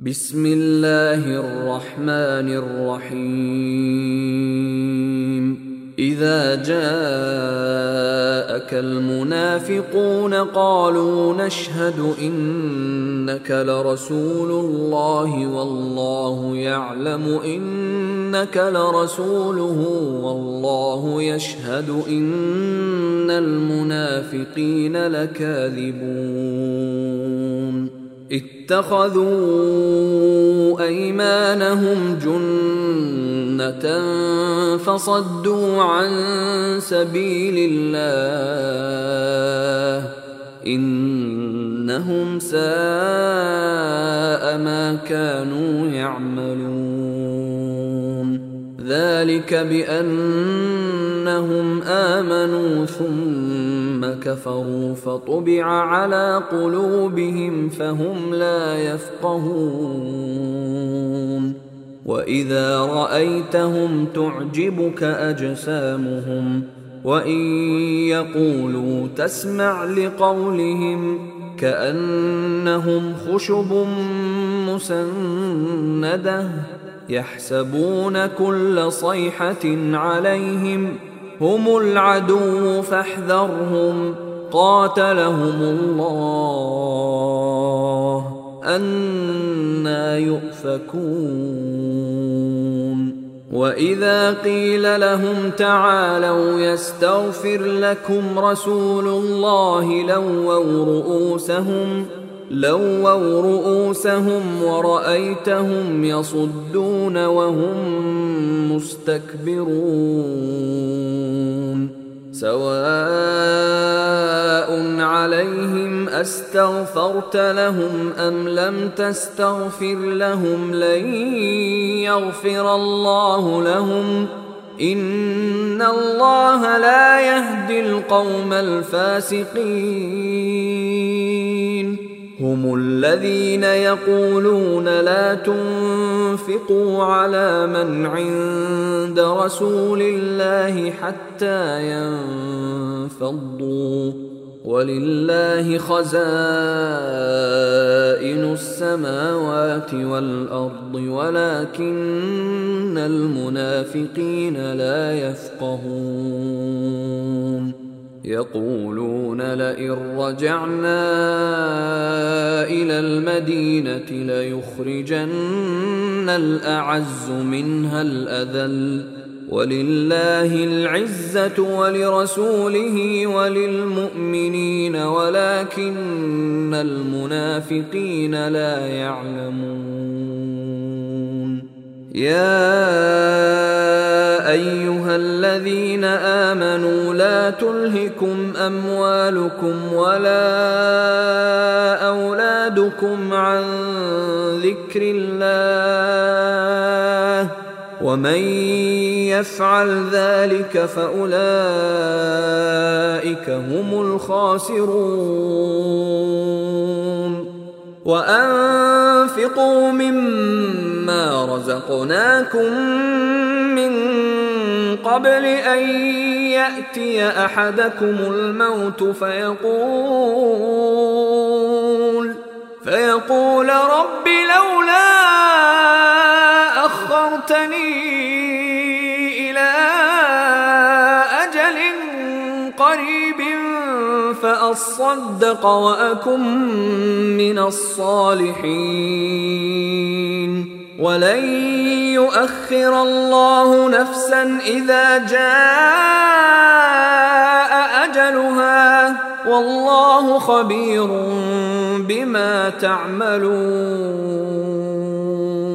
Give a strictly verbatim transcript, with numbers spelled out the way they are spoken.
بسم الله الرحمن الرحيم إذا جاءك المنافقون قالوا نشهد إنك لرسول الله والله يعلم إنك لرسوله والله يشهد إن المنافقين لكاذبون اتخذوا أيمانهم جنة فصدوا عن سبيل الله إنهم ساء ما كانوا يعملون ذلك بأنهم آمنوا ثم كفروا فطبع على قلوبهم فهم لا يفقهون وإذا رأيتهم تعجبك أجسامهم وإن يقولوا تسمع لقولهم كأنهم خشب مسندة يحسبون كل صيحة عليهم هم العدو فاحذرهم قاتلهم الله أنى يؤفكون وإذا قيل لهم تعالوا يستغفر لكم رسول الله لووا رؤوسهم لووا رؤوسهم ورأيتهم يصدون وهم مستكبرون سواء عليهم أستغفرت لهم أم لم تستغفر لهم لن يغفر الله لهم إن الله لا يهدي القوم الفاسقين هم الذين يقولون لا تنفقوا على من عند رسول الله حتى ينفضوا ولله خزائن السماوات والأرض ولكن المنافقين لا يفقهون يقولون لئن رجعنا إلى المدينة ليخرجن الأعز منها الأذل ولله العزة ولرسوله وللمؤمنين ولكن المنافقين لا يعلمون يا أيها الذين آمنوا لا تلهكم أموالكم ولا أولادكم عن ذكر الله ومن يفعل ذلك فأولئك هم الخاسرون وأنفقوا مما رزقناكم من قبل أن يأتي أحدكم الموت فيقول فيقول رب لولا أخرتني إلى أجل قريب فأصدق وأكن من الصالحين ولن يؤخر الله نفسا إذا جاء أجلها والله خبير بما تعملون.